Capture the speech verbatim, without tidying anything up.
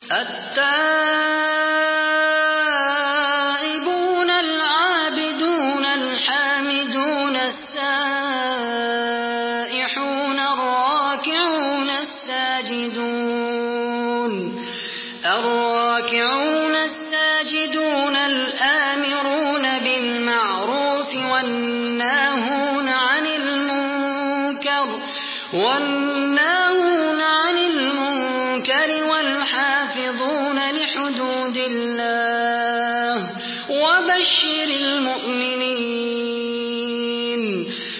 التائبون العابدون الحامدون السائحون الراكعون الساجدون الراكعون الساجدون الآمرون بالمعروف والناهون عن المنكر والناهون عن المنكر والحافظون لحدود الله وبشر المؤمنين